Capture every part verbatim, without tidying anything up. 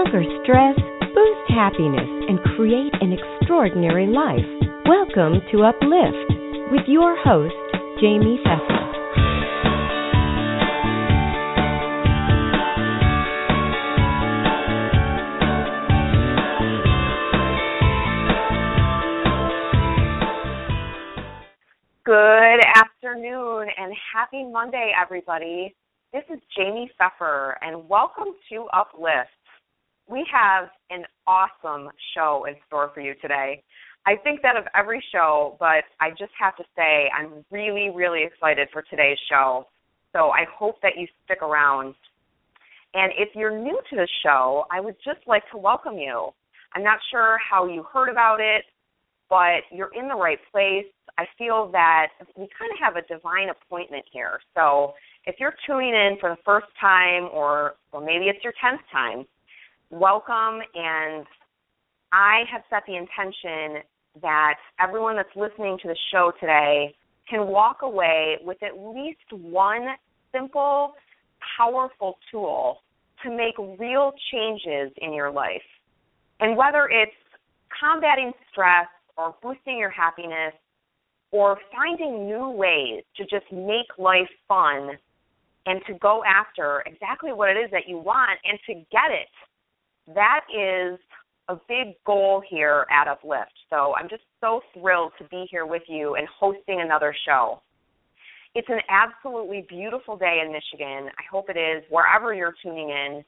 conquer stress, boost happiness, and create an extraordinary life. Welcome to Uplift with your host, Jamie Pfeffer. Good afternoon and happy Monday, everybody. This is Jamie Pfeffer, and welcome to Uplift. We have an awesome show in store for you today. I think that of every show, but I just have to say I'm really, really excited for today's show. So I hope that you stick around. And if you're new to the show, I would just like to welcome you. I'm not sure how you heard about it, but you're in the right place. I feel that we kind of have a divine appointment here. So if you're tuning in for the first time, or, or maybe it's your tenth time, welcome. And I have set the intention that everyone that's listening to the show today can walk away with at least one simple, powerful tool to make real changes in your life. And whether it's combating stress or boosting your happiness, or finding new ways to just make life fun and to go after exactly what it is that you want and to get it. That is a big goal here at Uplift. So I'm just so thrilled to be here with you and hosting another show. It's an absolutely beautiful day in Michigan. I hope it is wherever you're tuning in.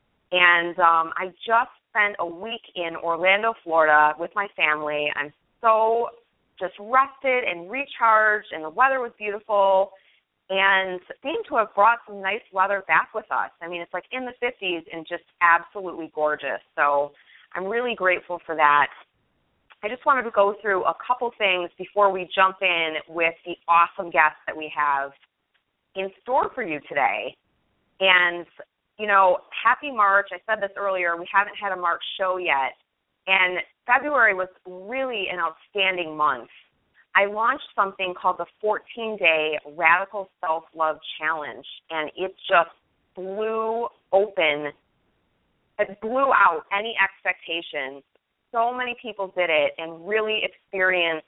And um, I just spent a week in Orlando, Florida with my family. I'm so just rested and recharged, and the weather was beautiful, and seemed to have brought some nice weather back with us. I mean, it's like in the fifties and just absolutely gorgeous. So I'm really grateful for that. I just wanted to go through a couple things before we jump in with the awesome guests that we have in store for you today. And, you know, happy March. I said this earlier. We haven't had a March show yet. And February was really an outstanding month. I launched something called the fourteen-day Radical Self-Love Challenge, and it just blew open, it blew out any expectations. So many people did it and really experienced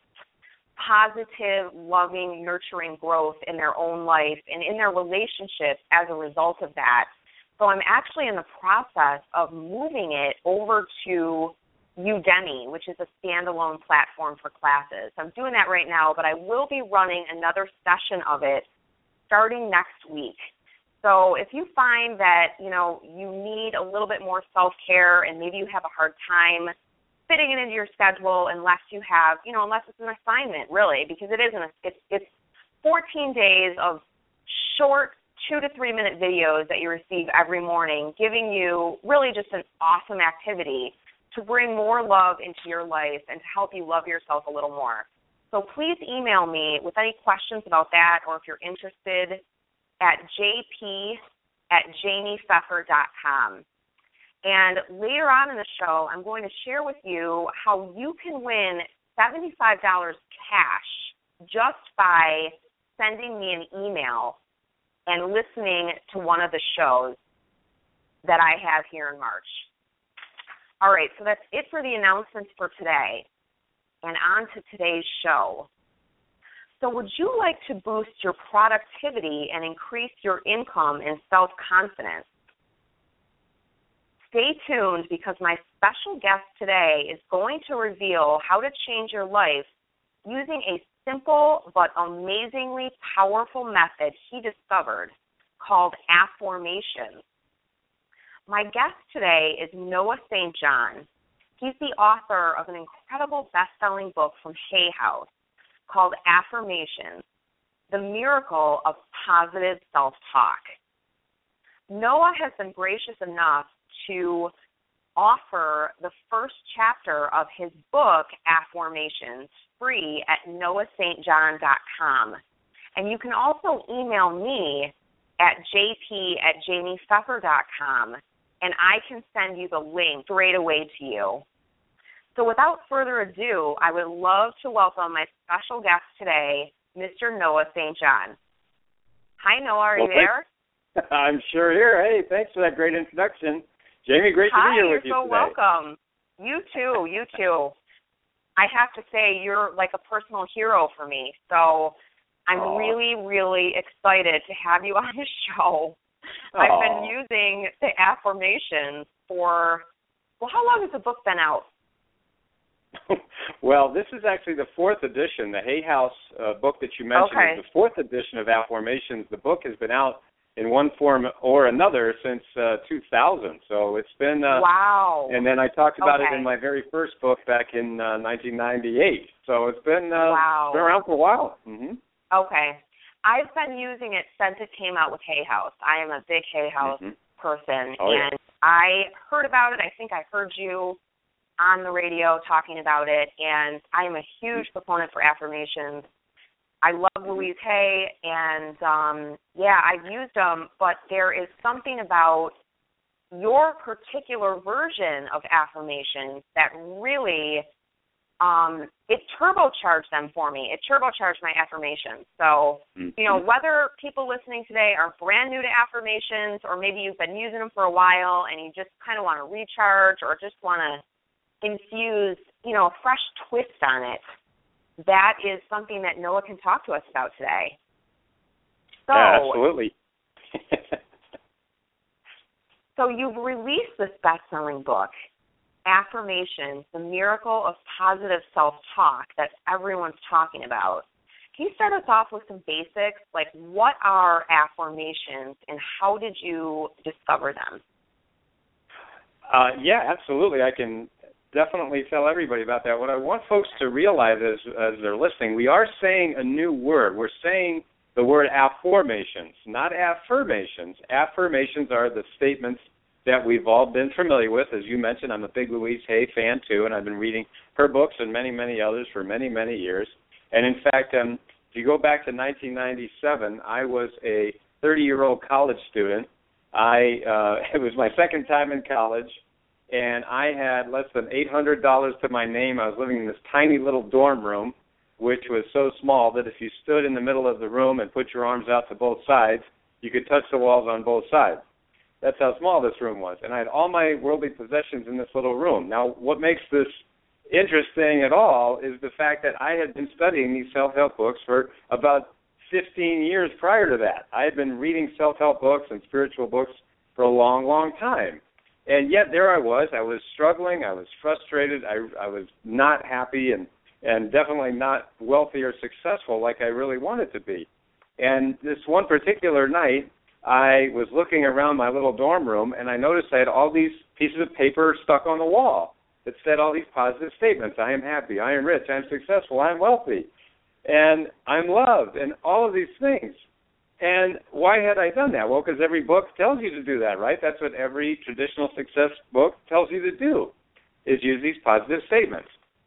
positive, loving, nurturing growth in their own life and in their relationships as a result of that. So I'm actually in the process of moving it over to Udemy, which is a standalone platform for classes. I'm doing that right now, but I will be running another session of it starting next week. So if you find that, you know, you need a little bit more self-care and maybe you have a hard time fitting it into your schedule unless you have, you know, unless it's an assignment, really, because it is an, it's, it's fourteen days of short two to three minute videos that you receive every morning, giving you really just an awesome activity to bring more love into your life and to help you love yourself a little more. So please email me with any questions about that, or if you're interested, at jp at jamiepfeffer dot com. And later on in the show, I'm going to share with you how you can win seventy-five dollars cash just by sending me an email and listening to one of the shows that I have here in March. All right, so that's it for the announcements for today. And on to today's show. So would you like to boost your productivity and increase your income and self-confidence? Stay tuned, because my special guest today is going to reveal how to change your life using a simple but amazingly powerful method he discovered called affirmations. My guest today is Noah Saint John. He's the author of an incredible best-selling book from Hay House called Affirmations, The Miracle of Positive Self-Talk. Noah has been gracious enough to offer the first chapter of his book, Affirmations, free at noah st john dot com. And you can also email me at jp at jamiepfeffer dot com, and I can send you the link straight away to you. So without further ado, I would love to welcome my special guest today, Mister Noah Saint John. Hi, Noah. Are well, you there? I'm sure here. Hey, thanks for that great introduction. Jamie, great Hi, to be here with you're you so today. welcome. You too, you too. I have to say, you're like a personal hero for me. So I'm Aww. really, really excited to have you on the show. Aww. I've been using the affirmations for, well, how long has the book been out? Well, this is actually the fourth edition. The Hay House uh, book that you mentioned Okay. is the fourth edition of Affirmations. The book has been out in one form or another since uh, two thousand. So it's been... Uh, wow. And then I talked about okay. it in my very first book back in uh, nineteen ninety-eight. So it's been, uh, wow. been around for a while. Mm-hmm. Okay. I've been using it since it came out with Hay House. I am a big Hay House mm-hmm. person, oh, and yeah. I heard about it. I think I heard you on the radio talking about it, and I am a huge mm-hmm. proponent for affirmations. I love mm-hmm. Louise Hay, and, um, yeah, I've used them, but there is something about your particular version of affirmations that really, um, it turbocharged them for me. It turbocharged my affirmations. So, mm-hmm. you know, whether people listening today are brand new to affirmations or maybe you've been using them for a while and you just kind of want to recharge or just want to infuse, you know, a fresh twist on it, that is something that Noah can talk to us about today. So, yeah, absolutely. So you've released this best-selling book, Affirmations, The Miracle of Positive Self-Talk that everyone's talking about. Can you start us off with some basics, like what are affirmations and how did you discover them? Uh, yeah, absolutely. I can definitely tell everybody about that. What I want folks to realize as, as they're listening, we are saying a new word. We're saying the word affirmations, not affirmations. Affirmations are the statements that we've all been familiar with. As you mentioned, I'm a big Louise Hay fan, too, and I've been reading her books and many, many others for many, many years. And, in fact, um, if you go back to nineteen ninety-seven, I was a thirty-year-old college student. I uh, it was my second time in college, and I had less than eight hundred dollars to my name. I was living in this tiny little dorm room, which was so small that if you stood in the middle of the room and put your arms out to both sides, you could touch the walls on both sides. That's how small this room was. And I had all my worldly possessions in this little room. Now, what makes this interesting at all is the fact that I had been studying these self-help books for about fifteen years prior to that. I had been reading self-help books and spiritual books for a long, long time. And yet there I was. I was struggling. I was frustrated. I, I was not happy and and definitely not wealthy or successful like I really wanted to be. And this one particular night, I was looking around my little dorm room, and I noticed I had all these pieces of paper stuck on the wall that said all these positive statements. I am happy, I am rich, I am successful, I am wealthy, and I'm loved, and all of these things. And why had I done that? Well, because every book tells you to do that, right? That's what every traditional success book tells you to do, is use these positive statements.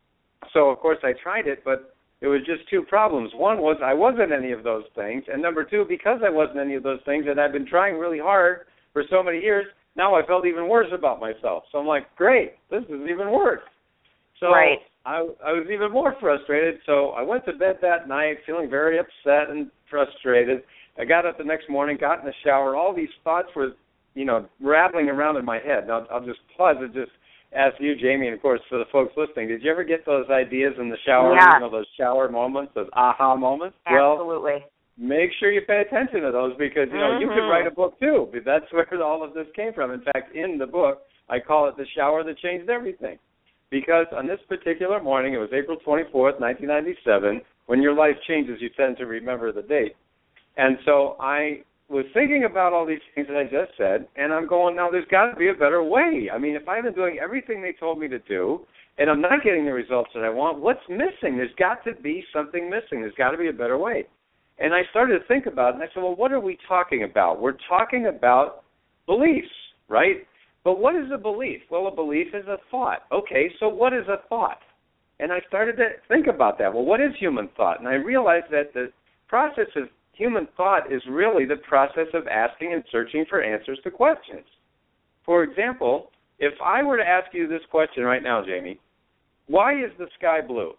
So, of course, I tried it, but it was just two problems. One was I wasn't any of those things, and number two, because I wasn't any of those things and I'd been trying really hard for so many years, now I felt even worse about myself. So I'm like, great, this is even worse. So right. I, I was even more frustrated, so I went to bed that night feeling very upset and frustrated. I got up the next morning, got in the shower. All these thoughts were, you know, rattling around in my head. Now, I'll just pause and just ask you, Jamie, and, of course, for the folks listening, did you ever get those ideas in the shower, yeah. you know, those shower moments, those aha moments? Absolutely. Well, make sure you pay attention to those because, you know, mm-hmm. you could write a book, too. That's where all of this came from. In fact, in the book, I call it The Shower That Changed Everything. Because on this particular morning, it was April twenty-fourth, nineteen ninety-seven, when your life changes, you tend to remember the date. And so I was thinking about all these things that I just said, and I'm going, now there's got to be a better way. I mean, if I've been doing everything they told me to do, and I'm not getting the results that I want, what's missing? There's got to be something missing. There's got to be a better way. And I started to think about it, and I said, well, what are we talking about? We're talking about beliefs, right? But what is a belief? Well, a belief is a thought. Okay, so what is a thought? And I started to think about that. Well, what is human thought? And I realized that the process of human thought is really the process of asking and searching for answers to questions. For example, if I were to ask you this question right now, Jamie, why is the sky blue?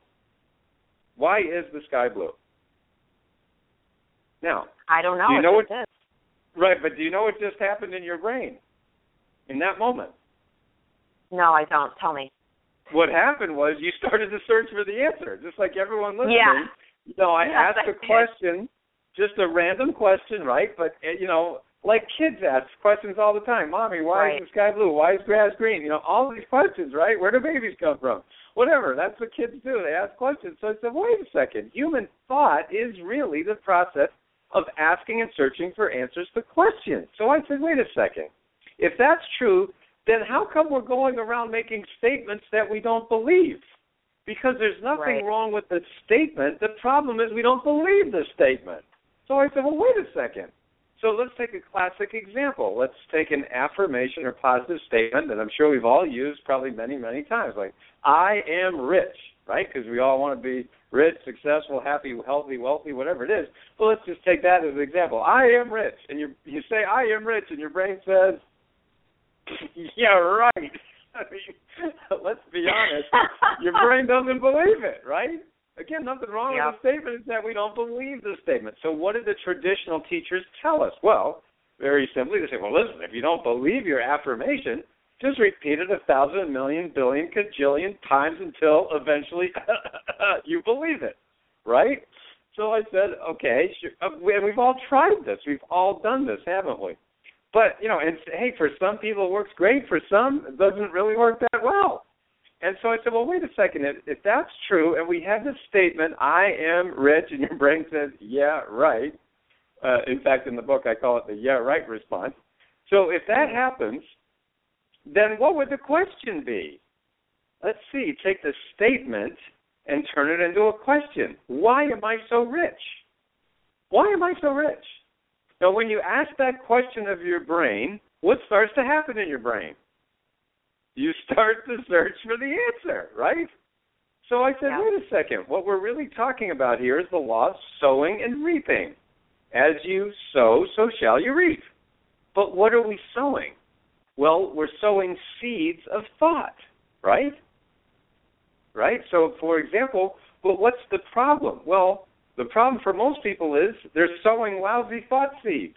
Why is the sky blue? Now, I don't know. Do you know what? Is. Right, but do you know what just happened in your brain in that moment? No, I don't. Tell me. What happened was you started to search for the answer, just like everyone listening. Yeah. You know, I yes, asked I a question, just a random question, right? But, you know, like kids ask questions all the time. Mommy, why right. is the sky blue? Why is grass green? You know, all these questions, right? Where do babies come from? Whatever. That's what kids do. They ask questions. So I said, wait a second. Human thought is really the process of asking and searching for answers to questions. So I said, wait a second. If that's true, then how come we're going around making statements that we don't believe? Because there's nothing right. wrong with the statement. The problem is we don't believe the statement. So I said, well, wait a second. So let's take a classic example. Let's take an affirmation or positive statement that I'm sure we've all used probably many, many times, like, I am rich, right? Because we all want to be rich, successful, happy, healthy, wealthy, whatever it is. Well, let's just take that as an example. I am rich. And you you say, I am rich, and your brain says, yeah, right. I mean, let's be honest. Your brain doesn't believe it, right? Again, nothing wrong yep. with the statement. It's that we don't believe the statement. So what did the traditional teachers tell us? Well, very simply, they say, well, listen, if you don't believe your affirmation, just repeat it a thousand, million, billion, cajillion times until eventually you believe it, right? So I said, okay, sure. And we've all tried this. We've all done this, haven't we? But, you know, and hey, for some people it works great. For some, it doesn't really work that well. And so I said, well, wait a second. If, if that's true, and we have this statement, I am rich, and your brain says, yeah, right. Uh, in fact, in the book, I call it the yeah, right response. So if that happens, then what would the question be? Let's see. Take the statement and turn it into a question. Why am I so rich? Why am I so rich? Now, when you ask that question of your brain, what starts to happen in your brain? You start to search for the answer, right? So I said, yeah. wait a second. What we're really talking about here is the law of sowing and reaping. As you sow, so shall you reap. But what are we sowing? Well, we're sowing seeds of thought, right? Right? So, for example, well, what's the problem? Well, the problem for most people is they're sowing lousy thought seeds.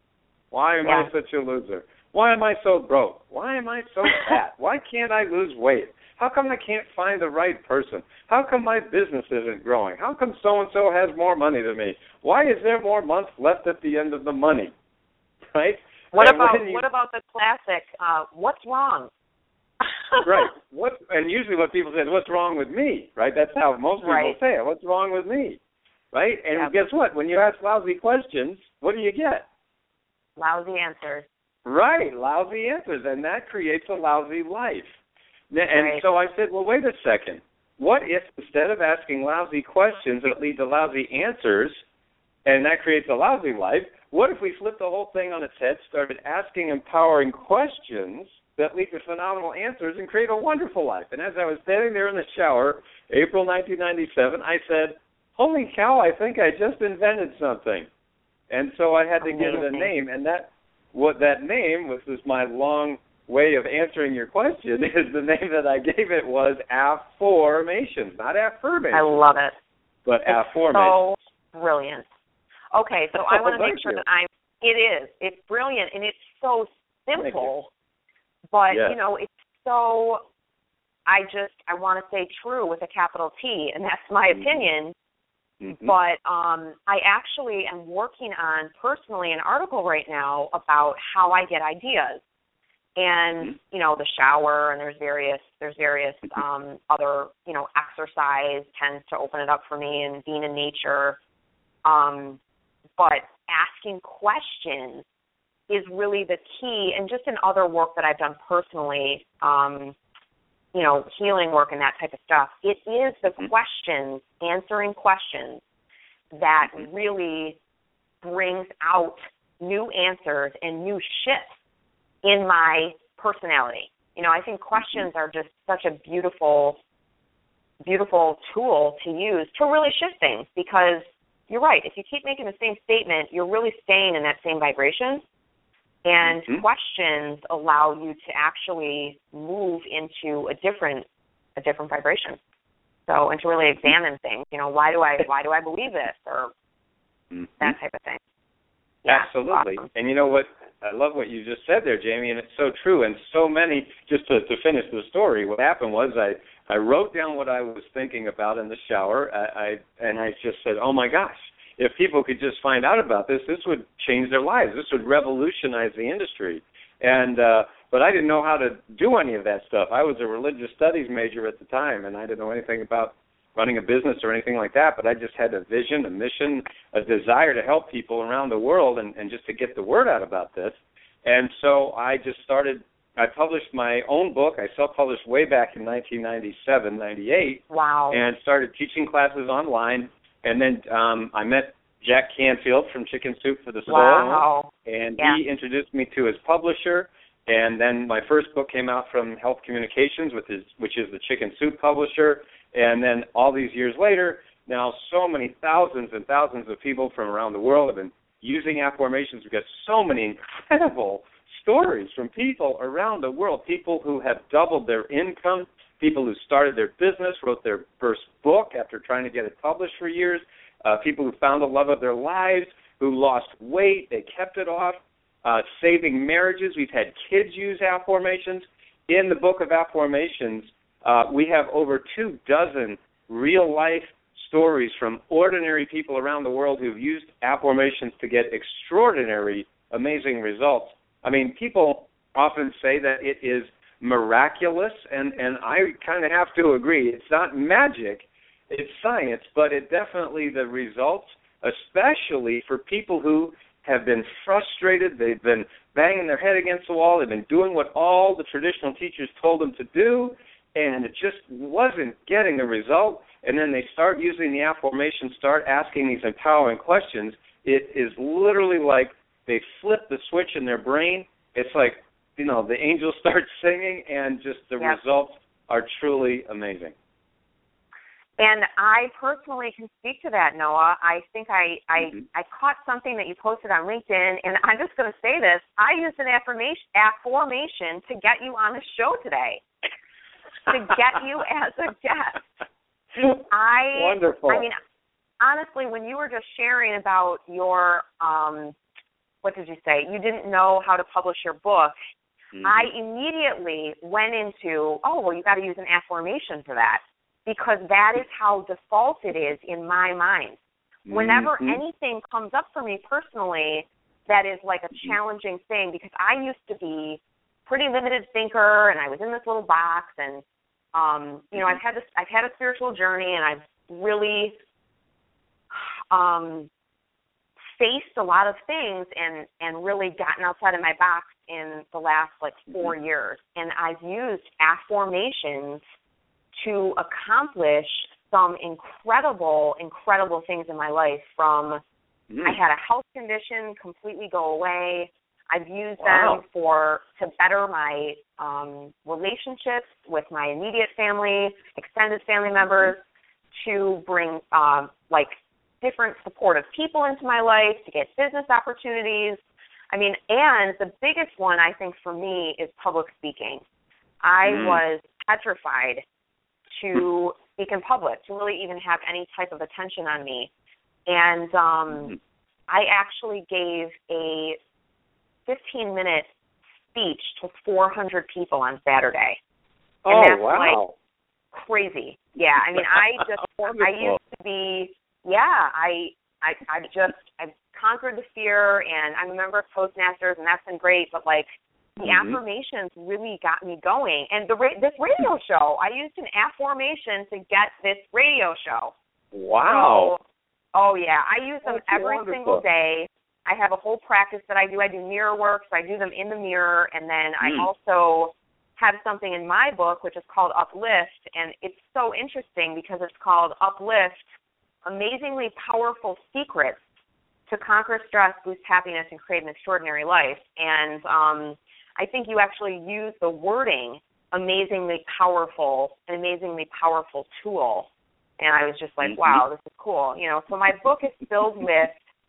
Why am yeah. I such a loser? Why am I so broke? Why am I so fat? Why can't I lose weight? How come I can't find the right person? How come my business isn't growing? How come so-and-so has more money than me? Why is there more months left at the end of the money? Right? What and about you, what about the classic, uh, what's wrong? Right. What? And usually what people say is, what's wrong with me? Right? That's how most people right. say it. What's wrong with me? Right? And yep. guess what? When you ask lousy questions, what do you get? Lousy answers. Right, lousy answers, and that creates a lousy life. And right. so I said, well, wait a second. What if instead of asking lousy questions that lead to lousy answers, and that creates a lousy life, what if we flipped the whole thing on its head, started asking empowering questions that lead to phenomenal answers and create a wonderful life? And as I was standing there in the shower, April nineteen ninety-seven, I said, holy cow, I think I just invented something. And so I had to Amazing. give it a name, and that what that name, which was my long way of answering your question, is the name that I gave it was Afformations, not affirmations. I love it. But it's Afformations. So brilliant. Okay, so I want to make sure you. that I'm, it is, it's brilliant, and it's so simple, but, yes. you know, it's so, I just, I want to say true with a capital T, and that's my mm-hmm. opinion. Mm-hmm. But um, I actually am working on, personally, an article right now about how I get ideas. And, mm-hmm. you know, the shower, and there's various, there's various um, other, you know, exercise tends to open it up for me, and being in nature. Um, but asking questions is really the key, and just in other work that I've done personally, um, you know, healing work and that type of stuff, it is the mm-hmm. questions, answering questions, that mm-hmm. really brings out new answers and new shifts in my personality. You know, I think questions mm-hmm. are just such a beautiful, beautiful tool to use to really shift things, because you're right. If you keep making the same statement, you're really staying in that same vibration. And mm-hmm. questions allow you to actually move into a different, a different vibration. So, and to really examine things. You know, why do I, why do I believe this, or mm-hmm. that type of thing. Yeah, absolutely. awesome. And you know what? I love what you just said there, Jamie, and it's so true. And so many, just to, to finish the story, what happened was I, I wrote down what I was thinking about in the shower, I, I and I just said, oh, my gosh, if people could just find out about this, this would change their lives. This would revolutionize the industry. And uh, but I didn't know how to do any of that stuff. I was a religious studies major at the time, and I didn't know anything about running a business or anything like that, but I just had a vision, a mission, a desire to help people around the world and, and just to get the word out about this. And so I just started, I published my own book. I self-published way back in nineteen ninety-seven, ninety-eight. Wow. And started teaching classes online. And then um, I met Jack Canfield from Chicken Soup for the Soul. Wow. And yeah. he introduced me to his publisher. And then my first book came out from Health Communications, which is, which is the Chicken Soup publisher. And then all these years later, now so many thousands and thousands of people from around the world have been using Affirmations. We've got so many incredible stories from people around the world, people who have doubled their income, people who started their business, wrote their first book after trying to get it published for years, uh, people who found the love of their lives, who lost weight, they kept it off, uh, saving marriages. We've had kids use Affirmations. In the book of Affirmations, uh, we have over two dozen real-life stories from ordinary people around the world who've used Affirmations to get extraordinary, amazing results. I mean, people often say that it is miraculous, and, and I kind of have to agree. It's not magic, it's science, but it definitely, the results, especially for people who have been frustrated, they've been banging their head against the wall, they've been doing what all the traditional teachers told them to do, and it just wasn't getting a result, and then they start using the Affirmations, start asking these empowering questions. It is literally like they flip the switch in their brain. It's like, you know, the angels start singing, and just the yep. results are truly amazing. And I personally can speak to that, Noah. I think I I, mm-hmm. I caught something that you posted on LinkedIn, and I'm just going to say this. I used an affirmation, affirmation to get you on the show today, to get you as a guest. I, Wonderful. I mean, honestly, when you were just sharing about your, um, what did you say? You didn't know how to publish your book. Mm-hmm. I immediately went into, oh, well, you got to use an affirmation for that, because that is how default it is in my mind. Whenever mm-hmm. anything comes up for me personally that is like a challenging thing, because I used to be pretty limited thinker, and I was in this little box, and um, you know, I've had this, I've had a spiritual journey, and I've really um, faced a lot of things, and and really gotten outside of my box in the last like four mm-hmm. years, and I've used affirmations to accomplish some incredible, incredible things in my life. From mm. I had a health condition completely go away. I've used wow. them for to better my um, relationships with my immediate family, extended family members, to bring um, like different supportive people into my life, to get business opportunities. I mean, and the biggest one I think for me is public speaking. I mm. was petrified to speak in public, to really even have any type of attention on me. And um, mm-hmm. I actually gave a fifteen-minute speech to four hundred people on Saturday. And oh, that's wow. like crazy. Yeah, I mean, I just, I used to be, yeah, I, I, I just, I conquered the fear, and I'm a member of Toastmasters, and that's been great, but like, the mm-hmm. affirmations really got me going. And the ra- this radio show, I used an affirmation to get this radio show. Wow. So, oh, yeah. I use them That's every wonderful. single day. I have a whole practice that I do. I do mirror work, so I do them in the mirror. And then mm. I also have something in my book, which is called Uplift. And it's so interesting because it's called Uplift, Amazingly Powerful Secrets to Conquer Stress, Boost Happiness, and Create an Extraordinary Life. And um, I think you actually use the wording amazingly powerful, an amazingly powerful tool. And I was just like, mm-hmm. wow, this is cool. You know, so my book is filled with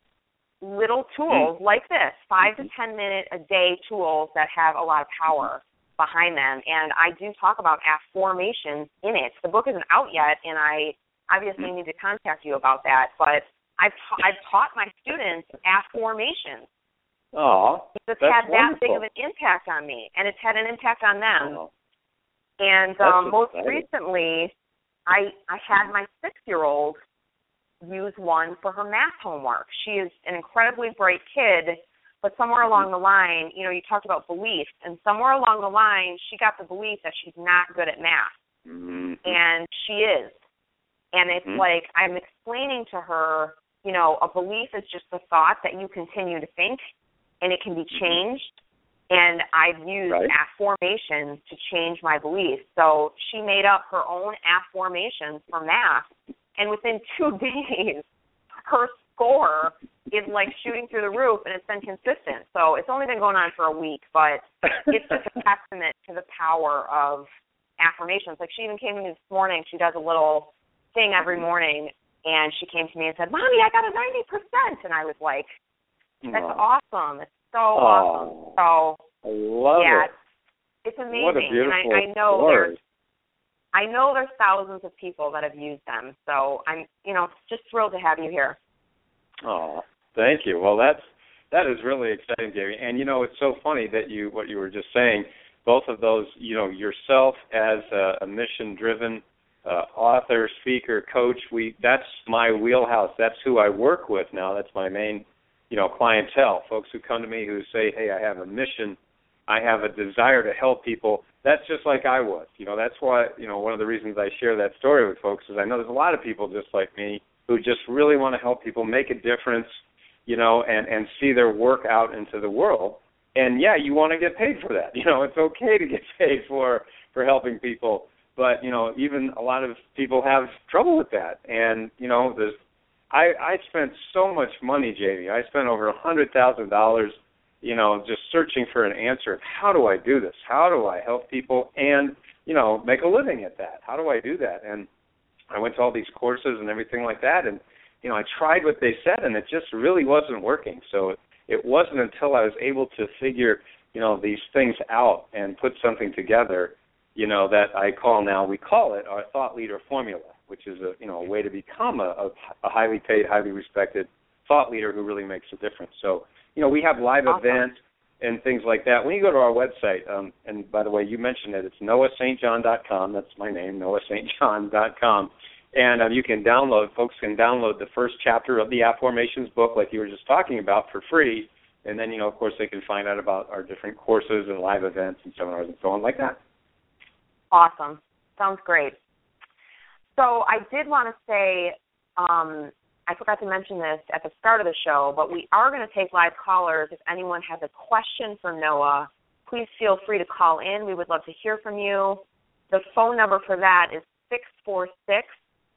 little tools mm-hmm. like this, five to ten minute a day tools that have a lot of power behind them. And I do talk about affirmations in it. The book isn't out yet, and I obviously need to contact you about that. But I've, ta- I've taught my students affirmations. Oh, it's that's had wonderful. that big of an impact on me, and it's had an impact on them. Oh, and um, most exciting. recently, I I had my six-year-old use one for her math homework. She is an incredibly bright kid, but somewhere along the line, you know, you talked about beliefs, and somewhere along the line, she got the belief that she's not good at math, mm-hmm. and she is. And it's mm-hmm. like I'm explaining to her, you know, a belief is just a thought that you continue to think, and it can be changed. And I've used right. affirmations to change my beliefs. So she made up her own affirmations for math, and within two days, her score is like shooting through the roof, and it's been consistent. So it's only been going on for a week, but it's just a testament to the power of affirmations. Like she even came to me this morning. She does a little thing every morning, and she came to me and said, "Mommy, I got a ninety percent." And I was like, that's oh. awesome. It's so oh. awesome. So I love yeah, it. It's amazing. What a beautiful and I, I know story. there's I know there's thousands of people that have used them. So I'm, you know, just thrilled to have you here. Oh, thank you. Well, that's that is really exciting, Jamie. And you know, it's so funny that you what you were just saying. Both of those, you know, yourself as a, a mission-driven uh, author, speaker, coach. We that's my wheelhouse. That's who I work with now. That's my main, you know, clientele. Folks who come to me who say, "Hey, I have a mission. I have a desire to help people." That's just like I was. You know, that's why, you know, one of the reasons I share that story with folks is I know there's a lot of people just like me who just really want to help people make a difference, you know, and, and see their work out into the world. And, yeah, you want to get paid for that. You know, it's okay to get paid for, for helping people. But, you know, even a lot of people have trouble with that. And, you know, there's, I, I spent so much money, Jamie. I spent over one hundred thousand dollars, you know, just searching for an answer. How do I do this? How do I help people and, you know, make a living at that? How do I do that? And I went to all these courses and everything like that, and, you know, I tried what they said, and it just really wasn't working. So it, it wasn't until I was able to figure, you know, these things out and put something together, you know, that I call now, we call it our Thought Leader Formula, which is, a you know, a way to become a, a highly paid, highly respected thought leader who really makes a difference. So, you know, we have live awesome. events and things like that. When you go to our website, um, and by the way, you mentioned it, it's noah st john dot com. That's my name, noah st john dot com. And um, you can download, folks can download the first chapter of the Affirmations book like you were just talking about for free. And then, you know, of course, they can find out about our different courses and live events and seminars and so on like that. Awesome. Sounds great. So I did want to say, um, I forgot to mention this at the start of the show, but we are going to take live callers. If anyone has a question for Noah, please feel free to call in. We would love to hear from you. The phone number for that is six four six,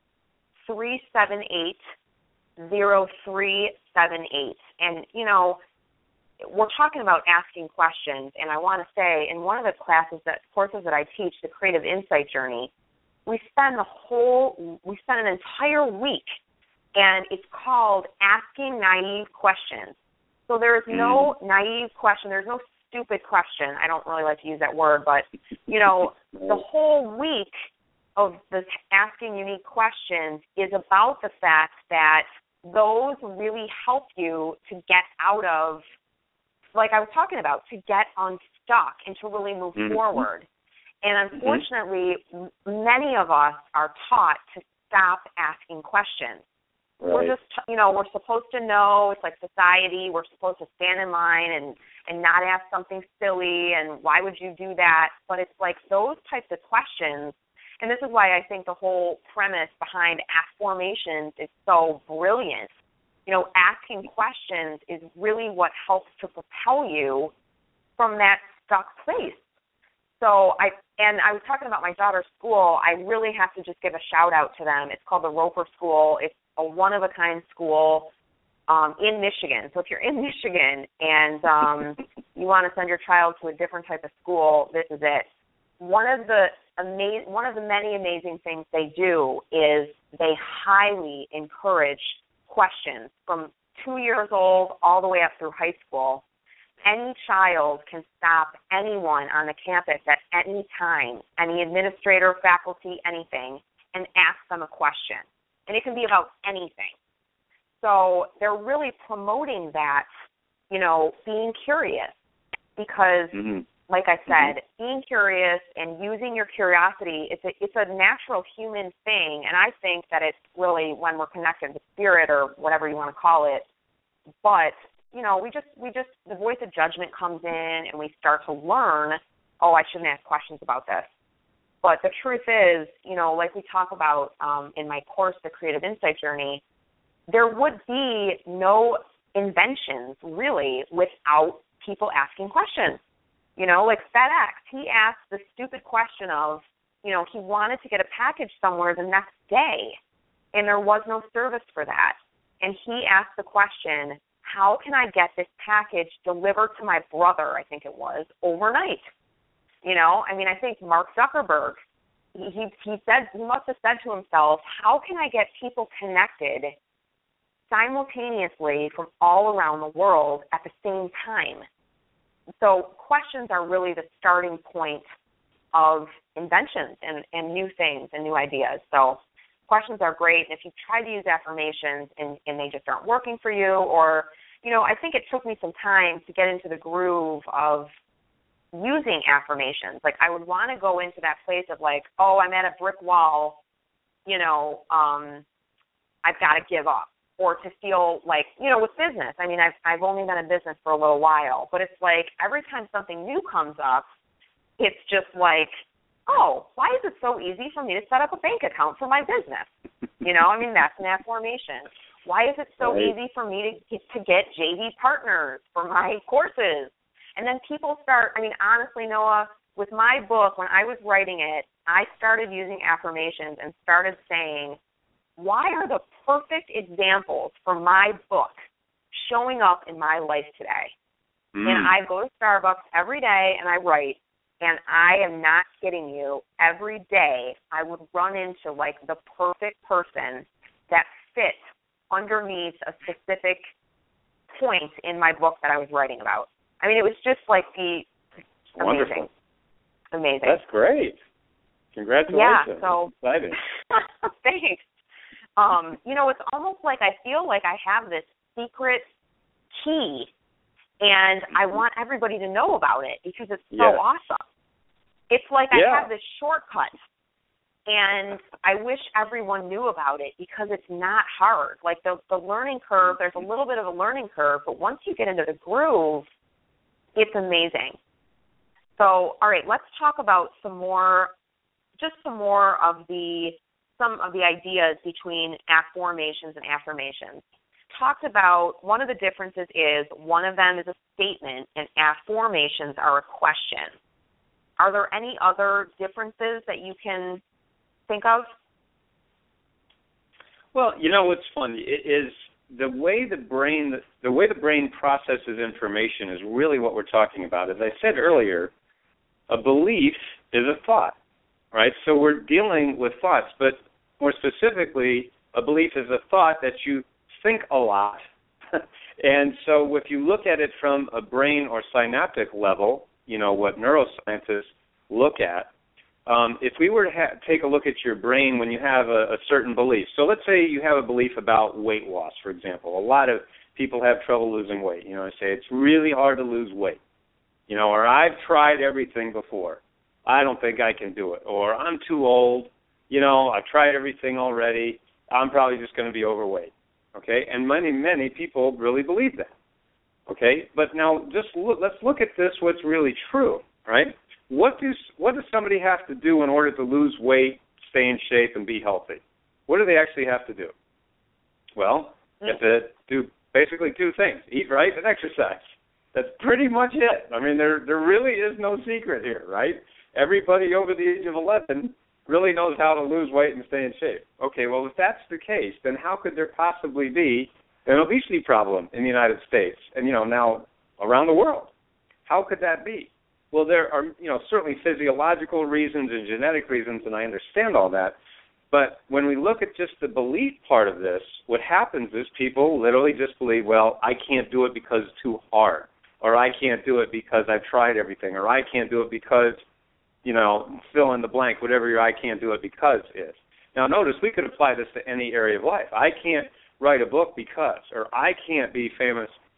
three seven eight, zero three seven eight. And, you know, we're talking about asking questions, and I want to say in one of the classes, that courses that I teach, the Creative Insight Journey, we spend the whole, we spend an entire week, and it's called Asking Naive Questions. So there is no naive question. There's no stupid question. I don't really like to use that word, but, you know, the whole week of the Asking Unique Questions is about the fact that those really help you to get out of, like I was talking about, to get unstuck and to really move mm-hmm. forward. And unfortunately, mm-hmm. many of us are taught to stop asking questions. Right. We're just, you know, we're supposed to know. It's like society. We're supposed to stand in line and, and not ask something silly, and why would you do that? But it's like those types of questions, and this is why I think the whole premise behind Affirmations is so brilliant. You know, asking questions is really what helps to propel you from that stuck place. So I and I was talking about my daughter's school. I really have to just give a shout out to them. It's called the Roper School. It's a one-of-a-kind school um, in Michigan. So if you're in Michigan and um, you want to send your child to a different type of school, this is it. One of the ama- one of the many amazing things they do is they highly encourage questions from two years old all the way up through high school. Any child can stop anyone on the campus at any time, any administrator, faculty, anything, and ask them a question. And it can be about anything. So they're really promoting that you know, being curious. Because, mm-hmm. like I said, mm-hmm. being curious and using your curiosity, it's a, it's a natural human thing. And I think that it's really when we're connected to spirit or whatever you want to call it. But, you know, we just, we just, the voice of judgment comes in and we start to learn, oh, I shouldn't ask questions about this. But the truth is, you know, like we talk about um, in my course, The Creative Insight Journey, there would be no inventions really without people asking questions. You know, like FedEx, he asked the stupid question of, you know, he wanted to get a package somewhere the next day, and there was no service for that. And he asked the question, how can I get this package delivered to my brother, I think it was, overnight? You know, I mean, I think Mark Zuckerberg, he, he, he said, he must have said to himself, how can I get people connected simultaneously from all around the world at the same time? So questions are really the starting point of inventions and, and new things and new ideas. So questions are great. And if you try to use affirmations and, and they just aren't working for you, or, you know, I think it took me some time to get into the groove of using affirmations. Like I would want to go into that place of like, oh, I'm at a brick wall, you know, um, I've got to give up. Or to feel like, you know, with business, I mean, I've, I've only been in business for a little while, but it's like every time something new comes up, it's just like, oh, why is it so easy for me to set up a bank account for my business? You know, I mean, that's an affirmation. Why is it so right. easy for me to get, to get J V partners for my courses? And then people start, I mean, honestly, Noah, with my book, when I was writing it, I started using affirmations and started saying, why are the perfect examples for my book showing up in my life today? Mm. And I go to Starbucks every day and I write, and I am not kidding you, every day I would run into like the perfect person that fit underneath a specific point in my book that I was writing about. I mean, it was just like the Wonderful. amazing. Amazing. That's great. Congratulations. Yeah, so exciting. Thanks. Um, you know, it's almost like I feel like I have this secret key, and I want everybody to know about it because it's so yes. awesome. It's like yeah. I have this shortcut, and I wish everyone knew about it because it's not hard. Like the, the learning curve, there's a little bit of a learning curve, but once you get into the groove, it's amazing. So, all right, let's talk about some more, just some more of the some of the ideas between afformations and affirmations. Talked about one of the differences is one of them is a statement and affirmations are a question. Are there any other differences that you can think of? Well, you know what's fun is the way the brain the way the brain processes information is really what we're talking about. As I said earlier, a belief is a thought, right? So we're dealing with thoughts, but more specifically, a belief is a thought that you think a lot. And so if you look at it from a brain or synaptic level, you know, what neuroscientists look at, um, if we were to ha- take a look at your brain when you have a, a certain belief. So let's say you have a belief about weight loss, for example. A lot of people have trouble losing weight. You know, they say it's really hard to lose weight. You know, or I've tried everything before. I don't think I can do it. Or I'm too old. You know, I've tried everything already. I'm probably just going to be overweight, okay? And many, many people really believe that, okay? But now just look, let's look at this, what's really true, right? What do, what does somebody have to do in order to lose weight, stay in shape, and be healthy? What do they actually have to do? Well, they have to do basically two things, eat right and exercise. That's pretty much it. I mean, there there really is no secret here, right? Everybody over the age of eleven really knows how to lose weight and stay in shape. Okay, well, if that's the case, then how could there possibly be an obesity problem in the United States and, you know, now around the world? How could that be? Well, there are, you know, certainly physiological reasons and genetic reasons, and I understand all that. But when we look at just the belief part of this, what happens is people literally just believe, well, I can't do it because it's too hard, or I can't do it because I've tried everything, or I can't do it because, you know, fill in the blank, whatever your I can't do it because is. Now, notice we could apply this to any area of life. I can't write a book because, or I can't be famous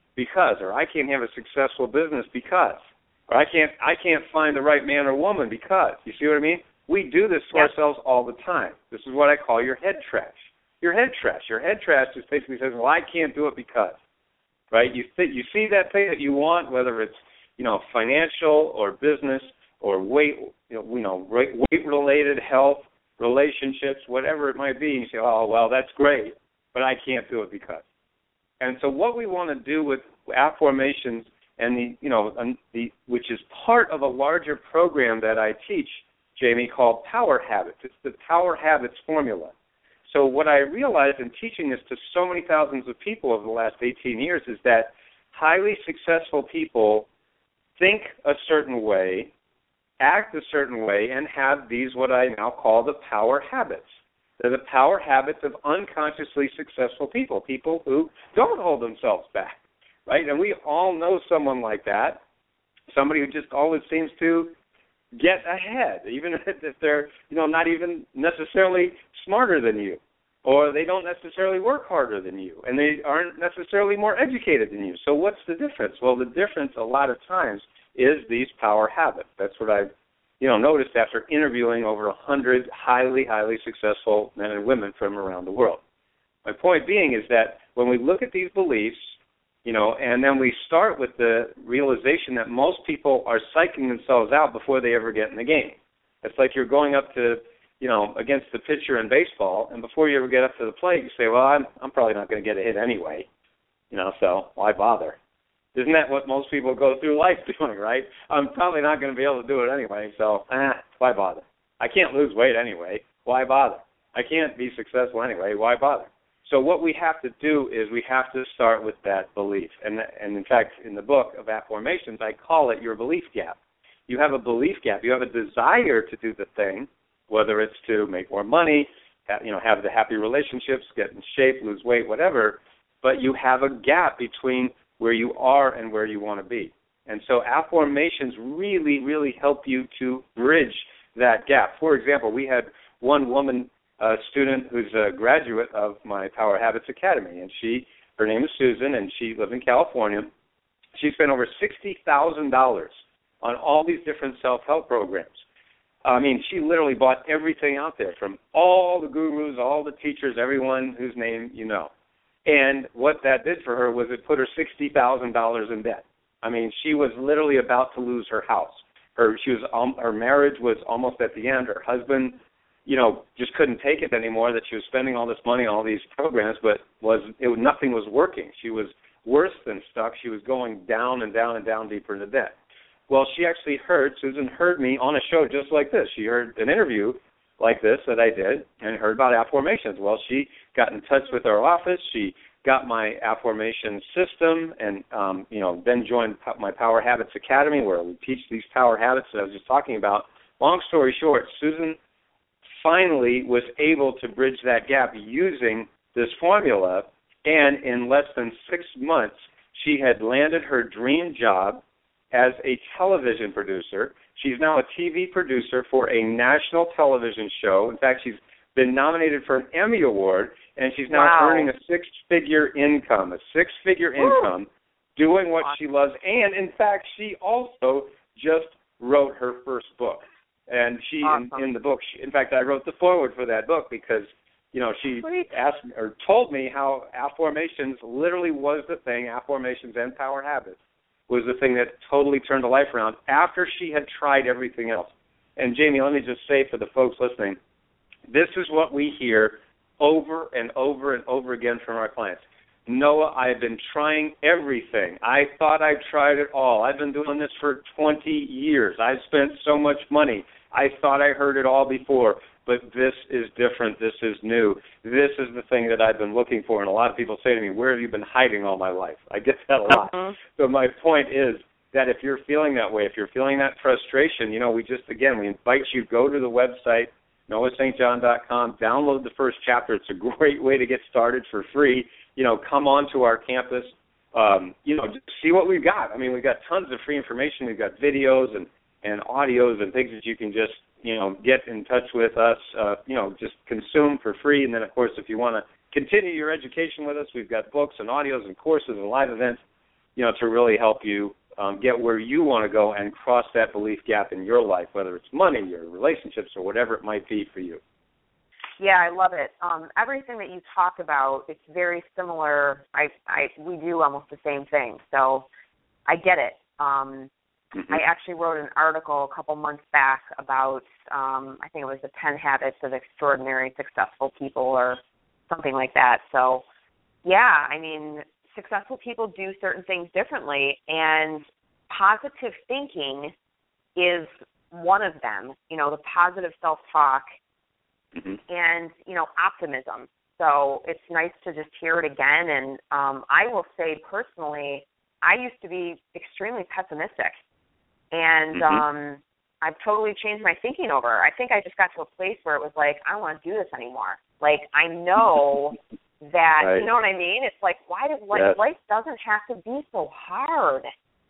because, or I can't have a successful business because, or I can't I can't find the right man or woman because. You see what I mean? We do this to yep. ourselves all the time. This is what I call your head trash. Your head trash. Your head trash just basically says, well, I can't do it because, right? You th- you see that thing that you want, whether it's, you know, financial or business or weight, you know, you know weight-related, health, relationships, whatever it might be. And you say, oh, well, that's great, but I can't do it because. And so what we want to do with affirmations and the, you know, the, which is part of a larger program that I teach, Jamie, called Power Habits. It's the Power Habits formula. So what I realized in teaching this to so many thousands of people over the last eighteen years is that highly successful people think a certain way, act a certain way, and have these what I now call the power habits. They're the power habits of unconsciously successful people, people who don't hold themselves back, right? And we all know someone like that, somebody who just always seems to get ahead, even if they're, you know, not even necessarily smarter than you, or they don't necessarily work harder than you, and they aren't necessarily more educated than you. So what's the difference? Well, the difference a lot of times is these power habits. That's what I've, you know, noticed after interviewing over a hundred highly, highly successful men and women from around the world. My point being is that when we look at these beliefs, you know, and then we start with the realization that most people are psyching themselves out before they ever get in the game. It's like you're going up to, you know, against the pitcher in baseball, and before you ever get up to the plate, you say, well, I'm I'm probably not going to get a hit anyway, you know, so why bother? Isn't that what most people go through life doing, right? I'm probably not going to be able to do it anyway, so eh, why bother? I can't lose weight anyway. Why bother? I can't be successful anyway. Why bother? So what we have to do is we have to start with that belief. And, and in fact, in the book of affirmations, I call it your belief gap. You have a belief gap. You have a desire to do the thing, whether it's to make more money, have, you know, have the happy relationships, get in shape, lose weight, whatever, but you have a gap between where you are and where you want to be. And so affirmations really, really help you to bridge that gap. For example, we had one woman a student who's a graduate of my Power Habits Academy, and she, her name is Susan, and she lives in California. She spent over sixty thousand dollars on all these different self-help programs. I mean, she literally bought everything out there from all the gurus, all the teachers, everyone whose name you know. And what that did for her was it put her sixty thousand dollars in debt. I mean, she was literally about to lose her house. Her, she was, um, her marriage was almost at the end. Her husband, you know, just couldn't take it anymore that she was spending all this money on all these programs, but was it, nothing was working. She was worse than stuck. She was going down and down and down deeper into debt. Well, she actually heard, Susan heard me on a show just like this. She heard an interview like this that I did and heard about affirmations. Well, she got in touch with our office. She got my affirmation system and, um, you know, then joined my Power Habits Academy where we teach these power habits that I was just talking about. Long story short, Susan finally was able to bridge that gap using this formula, and in less than six months, she had landed her dream job as a television producer. She's now a T V producer for a national television show. In fact, she's been nominated for an Emmy Award, and she's now wow. earning a six-figure income, a six-figure Woo. income, doing what she loves. And, in fact, she also just wrote her first book. And she, awesome. in, in the book, she, in fact, I wrote the foreword for that book because, you know, she Sweet. asked or told me how affirmations literally was the thing, affirmations and power habits, was the thing that totally turned her life around after she had tried everything else. And, Jamie, let me just say for the folks listening, this is what we hear over and over and over again from our clients. Noah, I've been trying everything. I thought I tried it all. I've been doing this for twenty years. I've spent so much money. I thought I heard it all before, but this is different. This is new. This is the thing that I've been looking for. And a lot of people say to me, where have you been hiding all my life? I get that a lot. Uh-huh. So my point is that if you're feeling that way, if you're feeling that frustration, you know, we just, again, we invite you to go to the website, noah st john dot com, download the first chapter. It's a great way to get started for free. You know, come on to our campus. Um, you know, just see what we've got. I mean, we've got tons of free information. We've got videos and, and audios and things that you can just, you know, get in touch with us, uh, you know, just consume for free. And then, of course, if you want to continue your education with us, we've got books and audios and courses and live events. you know, to really help you um, get where you want to go and cross that belief gap in your life, whether it's money or relationships or whatever it might be for you. Yeah, I love it. Um, everything that you talk about, it's very similar. I, I, we do almost the same thing, so I get it. Um, mm-hmm. I actually wrote an article a couple months back about, um, I think it was the ten Habits of Extraordinary Successful People or something like that. So, yeah, I mean, successful people do certain things differently, and positive thinking is one of them. You know, the positive self-talk. Mm-hmm. And, you know, optimism. So it's nice to just hear it again. And um, I will say personally, I used to be extremely pessimistic. And mm-hmm. um, I've totally changed my thinking over. I think I just got to a place where it was like, I don't want to do this anymore. Like, I know that, right. you know what I mean? It's like, why does life, yes. life doesn't have to be so hard.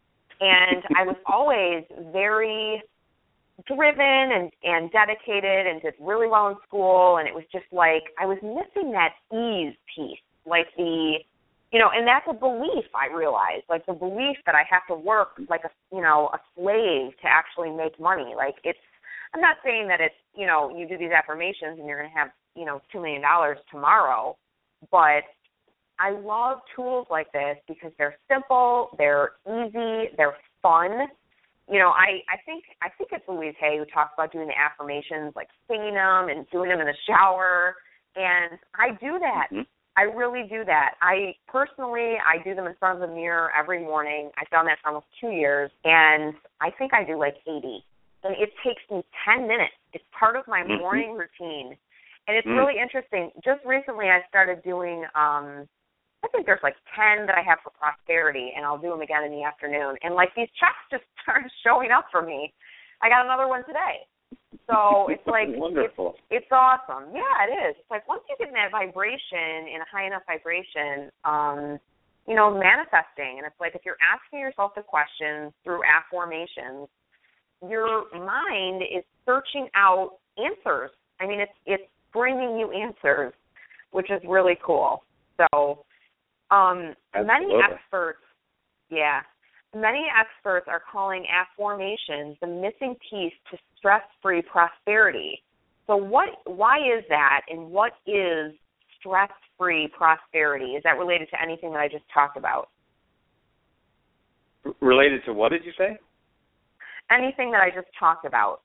And I was always very driven and, and dedicated and did really well in school, and it was just like I was missing that ease piece, like the, you know, and that's a belief I realized, like the belief that I have to work like a, you know, a slave to actually make money. Like it's, I'm not saying that it's, you know, you do these affirmations and you're going to have, you know, two million dollars tomorrow, but I love tools like this because they're simple, they're easy, they're fun. You know, I, I think I think it's Louise Hay who talks about doing the affirmations, like singing them and doing them in the shower, and I do that. Mm-hmm. I really do that. I personally, I do them in front of the mirror every morning. I've done that for almost two years, and I think I do like eighty. And it takes me ten minutes. It's part of my mm-hmm. morning routine, and it's mm-hmm. really interesting. Just recently I started doing um, I think there's like ten that I have for prosperity, and I'll do them again in the afternoon. And like these checks just started showing up for me. I got another one today. So it's like, wonderful. It's, it's awesome. Yeah, it is. It's like once you get in that vibration, in a high enough vibration, um, you know, manifesting. And it's like if you're asking yourself the questions through affirmations, your mind is searching out answers. I mean, it's it's bringing you answers, which is really cool. So. Um, many experts, yeah, many experts are calling affirmations the missing piece to stress-free prosperity. So what, why is that, and what is stress-free prosperity? Is that related to anything that I just talked about? Related to what did you say? Anything that I just talked about.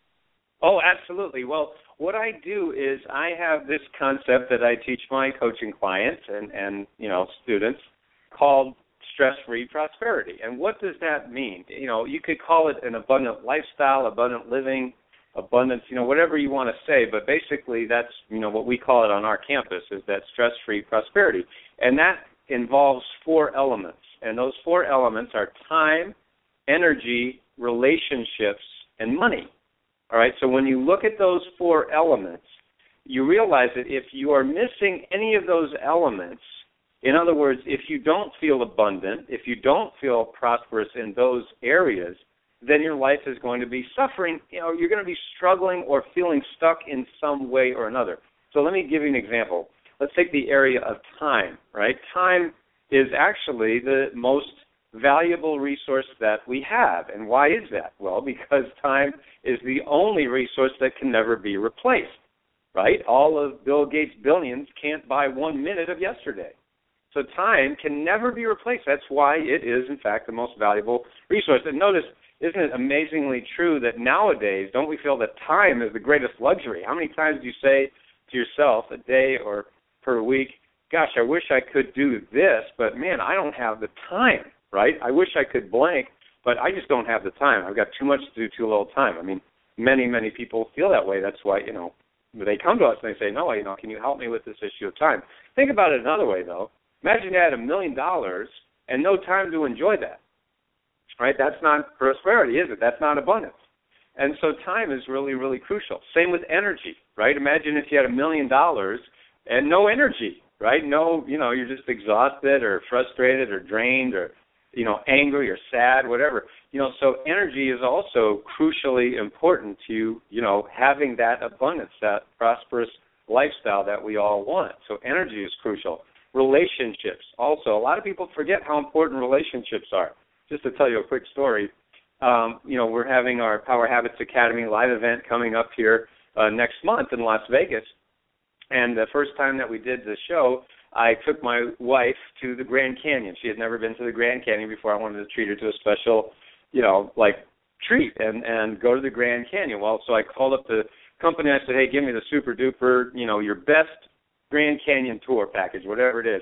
Oh, absolutely. Well, what I do is I have this concept that I teach my coaching clients and, and you know, students called stress-free prosperity. And what does that mean? You know, you could call it an abundant lifestyle, abundant living, abundance, you know, whatever you want to say. But basically that's, you know, what we call it on our campus is that stress-free prosperity. And that involves four elements. And those four elements are time, energy, relationships, and money. All right, so when you look at those four elements, you realize that if you are missing any of those elements, in other words, if you don't feel abundant, if you don't feel prosperous in those areas, then your life is going to be suffering. You know, you're going to be struggling or feeling stuck in some way or another. So let me give you an example. Let's take the area of time, right? Time is actually the most valuable resource that we have. And why is that? Well, because time is the only resource that can never be replaced, right? All of Bill Gates' billions can't buy one minute of yesterday. So time can never be replaced. That's why it is, in fact, the most valuable resource. And notice, isn't it amazingly true that nowadays, don't we feel that time is the greatest luxury? How many times do you say to yourself a day or per week, gosh, I wish I could do this, but man, I don't have the time. Right? I wish I could blank, but I just don't have the time. I've got too much to do, too little time. I mean, many, many people feel that way. That's why, you know, they come to us and they say, no, you know, can you help me with this issue of time? Think about it another way, though. Imagine you had a million dollars and no time to enjoy that. Right? That's not prosperity, is it? That's not abundance. And so time is really, really crucial. Same with energy, right? Imagine if you had a million dollars and no energy, right? No, you know, you're just exhausted or frustrated or drained or you know, angry or sad, whatever. You know, so energy is also crucially important to, you know, having that abundance, that prosperous lifestyle that we all want. So energy is crucial. relationships. Also, a lot of people forget how important relationships are. Just to tell you a quick story, um, you know, we're having our Power Habits Academy live event coming up here uh, next month in Las Vegas. And the first time that we did the show, I took my wife to the Grand Canyon. She had never been to the Grand Canyon before. I wanted to treat her to a special, you know, like treat and, and go to the Grand Canyon. Well, so I called up the company. I said, hey, give me the super duper, you know, your best Grand Canyon tour package, whatever it is.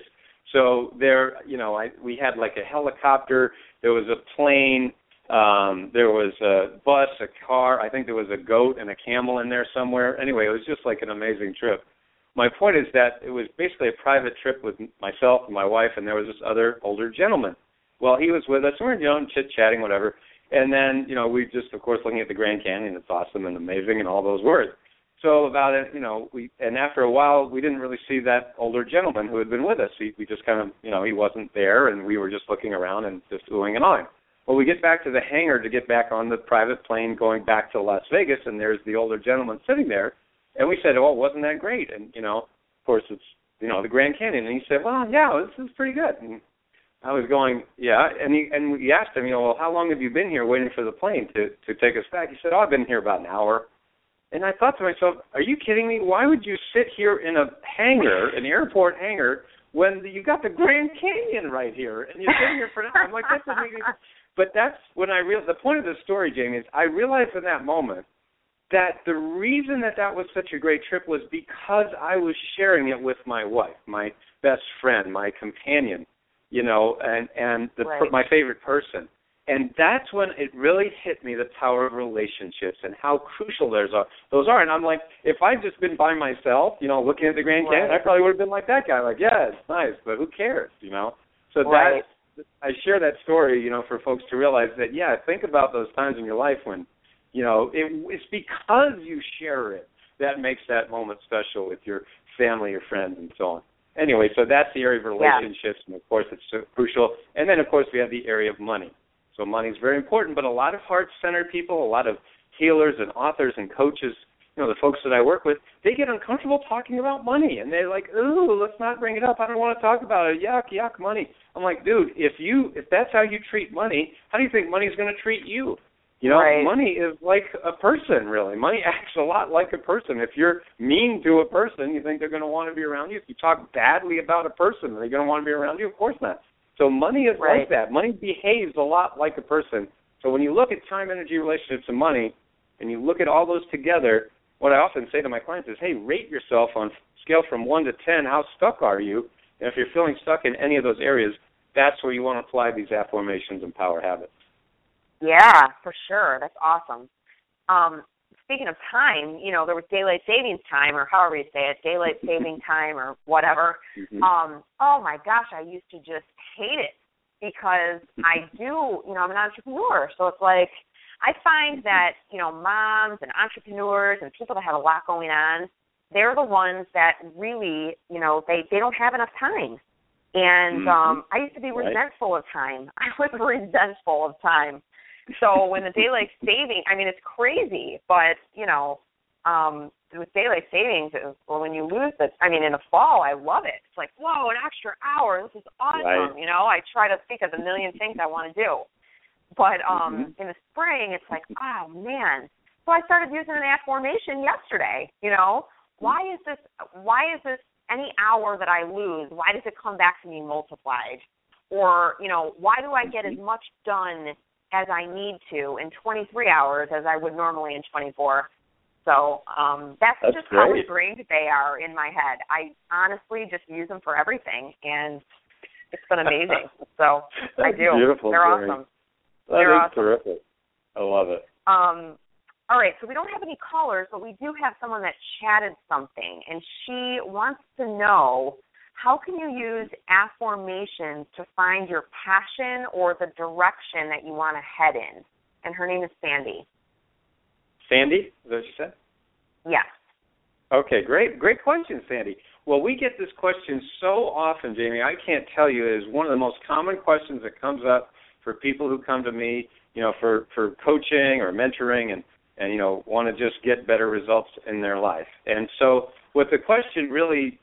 So there, you know, I we had like a helicopter. There was a plane. Um, there was a bus, a car. I think there was a goat and a camel in there somewhere. Anyway, it was just like an amazing trip. My point is that it was basically a private trip with myself and my wife, and there was this other older gentleman. Well, he was with us, and we were, you know, chit-chatting, whatever. And then, you know, we just, of course, looking at the Grand Canyon. It's awesome and amazing and all those words. So about it, you know, we and after a while, we didn't really see that older gentleman who had been with us. We, we just kind of, you know, he wasn't there, and we were just looking around and just oohing and awing. Well, we get back to the hangar to get back on the private plane going back to Las Vegas, and there's the older gentleman sitting there. And we said, oh, wasn't that great? And, you know, of course, it's, you know, the Grand Canyon. And he said, well, yeah, this is pretty good. And I was going, yeah. And he and we asked him, you know, well, how long have you been here waiting for the plane to, to take us back? He said, oh, I've been here about an hour. And I thought to myself, are you kidding me? Why would you sit here in a hangar, an airport hangar, when you got the Grand Canyon right here? And you're sitting here for an hour. I'm like, that's amazing. But that's when I realized, the point of the story, Jamie, is I realized in that moment that the reason that that was such a great trip was because I was sharing it with my wife, my best friend, my companion, you know, and, and the, right. my favorite person. And that's when it really hit me, the power of relationships and how crucial those are. Those are. And I'm like, if I'd just been by myself, you know, looking at the Grand Canyon, right. I probably would have been like that guy, like, yeah, it's nice, but who cares, you know? So right. that I share that story, you know, for folks to realize that, yeah, think about those times in your life when, you know, it, it's because you share it that makes that moment special with your family, your friends, and so on. Anyway, so that's the area of relationships, yeah. and, of course, it's so crucial. And then, of course, we have the area of money. So money is very important, but a lot of heart-centered people, a lot of healers and authors and coaches, you know, the folks that I work with, they get uncomfortable talking about money, and they're like, ooh, let's not bring it up. I don't want to talk about it. Yuck, yuck, money. I'm like, dude, if you if that's how you treat money, how do you think money is going to treat you? You know, right. money is like a person, really. Money acts a lot like a person. If you're mean to a person, you think they're going to want to be around you. If you talk badly about a person, are they going to want to be around you? Of course not. So money is right. like that. Money behaves a lot like a person. So when you look at time, energy, relationships, and money, and you look at all those together, what I often say to my clients is, hey, rate yourself on a scale from one to ten. How stuck are you? And if you're feeling stuck in any of those areas, that's where you want to apply these affirmations and power habits. Yeah, for sure. That's awesome. Um, speaking of time, you know, there was daylight savings time, or however you say it, daylight saving time or whatever. Mm-hmm. Um, oh, my gosh, I used to just hate it because I do, you know, I'm an entrepreneur. So it's like I find that, you know, moms and entrepreneurs and people that have a lot going on, they're the ones that really, you know, they, they don't have enough time. And um, I used to be resentful of time. I was resentful of time. So when the daylight saving, I mean, it's crazy, but, you know, um, with daylight savings, it was, well, when you lose the, I mean, in the fall, I love it. It's like, whoa, an extra hour. This is awesome. Right. You know, I try to think of a million things I want to do. But um, mm-hmm. in the spring, it's like, oh, man. So I started using an affirmation yesterday, you know. Why is this, why is this any hour that I lose, why does it come back to me multiplied? Or, you know, why do I get as much done as I need to in twenty-three hours as I would normally in twenty-four. So um, that's, that's just great. How ingrained they are in my head. I honestly just use them for everything, and it's been amazing. So I do. Beautiful, They're Jerry. awesome. That They're is awesome. terrific. I love it. Um, all right, so we don't have any callers, but we do have someone that chatted something, and she wants to know, how can you use affirmations to find your passion or the direction that you want to head in? And her name is Sandy. Sandy? Is that what you said? Yes. Okay, great. Great question, Sandy. Well, we get this question so often, Jamie. I can't tell you. It is one of the most common questions that comes up for people who come to me, you know, for, for coaching or mentoring and, and, you know, want to just get better results in their life. And so what the question really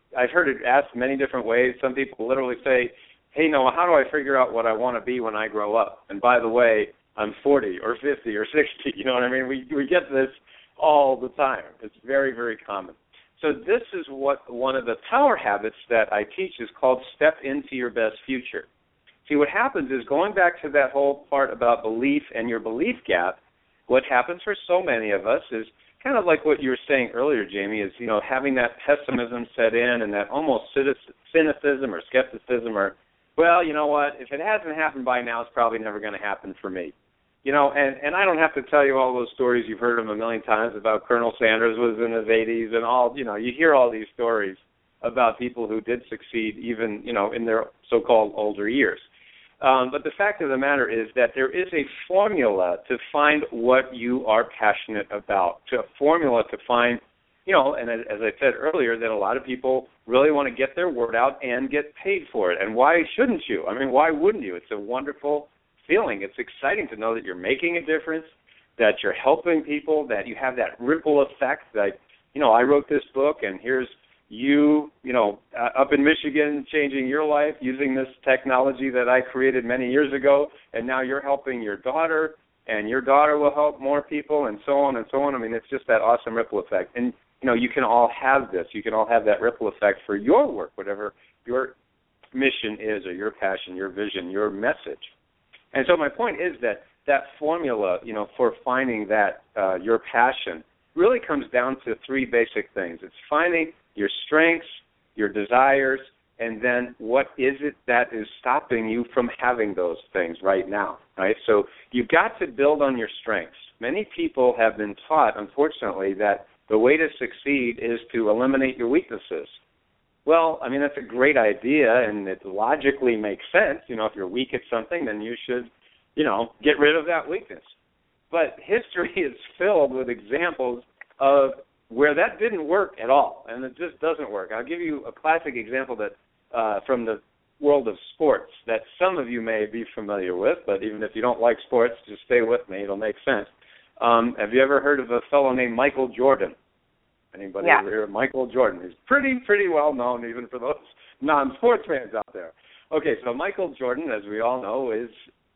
I've heard it asked many different ways. Some people literally say, hey, Noah, how do I figure out what I want to be when I grow up? And by the way, I'm forty or fifty or sixty. You know what I mean? We we get this all the time. It's very, very common. So this is what one of the power habits that I teach is called step into your best future. See, what happens is, going back to that whole part about belief and your belief gap, what happens for so many of us is kind of like what you were saying earlier, Jamie, is, you know, having that pessimism set in and that almost cynicism or skepticism or, well, you know what, if it hasn't happened by now, it's probably never going to happen for me. You know, and, and I don't have to tell you all those stories. You've heard them a million times about Colonel Sanders was in his eighties and all, you know, you hear all these stories about people who did succeed even, you know, in their so-called older years. Um, but the fact of the matter is that there is a formula to find what you are passionate about, to a formula to find, you know, and as I said earlier, that a lot of people really want to get their word out and get paid for it. And why shouldn't you? I mean, why wouldn't you? It's a wonderful feeling. It's exciting to know that you're making a difference, that you're helping people, that you have that ripple effect. That, you know, I wrote this book, and here's you, you know, uh, up in Michigan, changing your life using this technology that I created many years ago, and now you're helping your daughter, and your daughter will help more people, and so on and so on. I mean, it's just that awesome ripple effect. And, you know, you can all have this. You can all have that ripple effect for your work, whatever your mission is, or your passion, your vision, your message. And so my point is that that formula, you know, for finding that uh, your passion really comes down to three basic things. It's finding your strengths, your desires, and then what is it that is stopping you from having those things right now, right? So you've got to build on your strengths. Many people have been taught, unfortunately, that the way to succeed is to eliminate your weaknesses. Well, I mean, that's a great idea, and it logically makes sense. You know, if you're weak at something, then you should, you know, get rid of that weakness. But history is filled with examples of where that didn't work at all, and it just doesn't work. I'll give you a classic example that uh, from the world of sports that some of you may be familiar with, but even if you don't like sports, just stay with me. It'll make sense. Um, have you ever heard of a fellow named Michael Jordan? Anybody yeah. ever hear of Michael Jordan? He's pretty, pretty well known even for those non-sports fans out there. Okay, so Michael Jordan, as we all know, is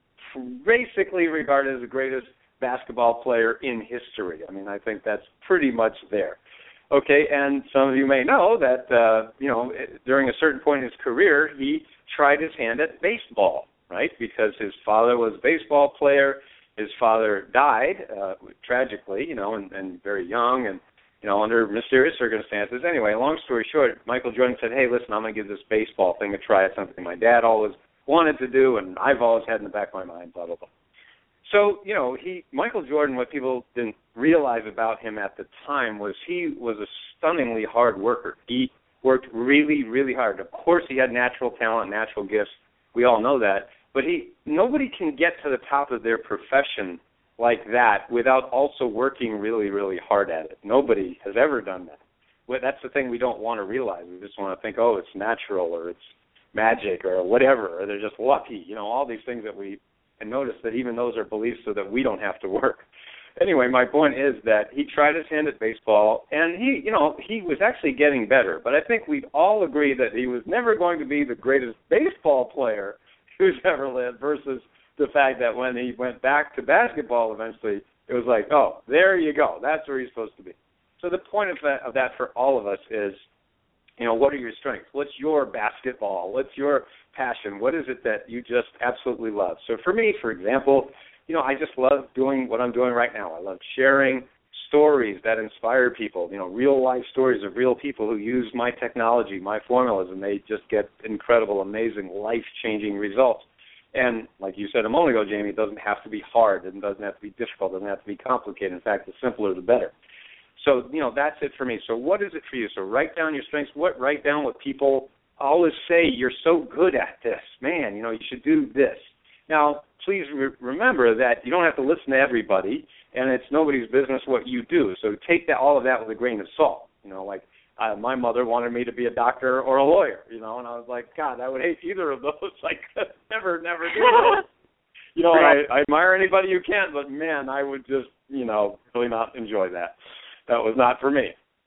basically regarded as the greatest basketball player in history. I mean, I think that's pretty much there. Okay, and some of you may know that, uh, you know, during a certain point in his career, he tried his hand at baseball, right, because his father was a baseball player. His father died, uh, tragically, you know, and, and very young, and you know, under mysterious circumstances. Anyway, long story short, Michael Jordan said, hey, listen, I'm going to give this baseball thing a try. It's something my dad always wanted to do, and I've always had in the back of my mind, blah, blah, blah. So, you know, he Michael Jordan, what people didn't realize about him at the time was he was a stunningly hard worker. He worked really, really hard. Of course, he had natural talent, natural gifts. We all know that. But he nobody can get to the top of their profession like that without also working really, really hard at it. Nobody has ever done that. Well, that's the thing we don't want to realize. We just want to think, oh, it's natural or it's magic or whatever, or they're just lucky. You know, all these things that we and notice that even those are beliefs so that we don't have to work. Anyway, my point is that he tried his hand at baseball, and he, you know, he was actually getting better. But I think we'd all agree that he was never going to be the greatest baseball player who's ever lived versus the fact that when he went back to basketball eventually, it was like, oh, there you go. That's where he's supposed to be. So the point of that, of that for all of us is, you know, what are your strengths? What's your basketball? What's your passion? What is it that you just absolutely love? So for me, for example, you know, I just love doing what I'm doing right now. I love sharing stories that inspire people, you know, real-life stories of real people who use my technology, my formulas, and they just get incredible, amazing, life-changing results. And like you said a moment ago, Jamie, it doesn't have to be hard. It doesn't have to be difficult. It doesn't have to be complicated. In fact, the simpler, the better. So, you know, that's it for me. So what is it for you? So write down your strengths. What Write down what people always say, you're so good at this. Man, you know, you should do this. Now, please re- remember that you don't have to listen to everybody, and it's nobody's business what you do. So take that all of that with a grain of salt. You know, like uh, my mother wanted me to be a doctor or a lawyer, you know, and I was like, God, I would hate either of those. I could never, never do that. You know, I, I admire anybody who can, but, man, I would just, you know, really not enjoy that. That was not for me.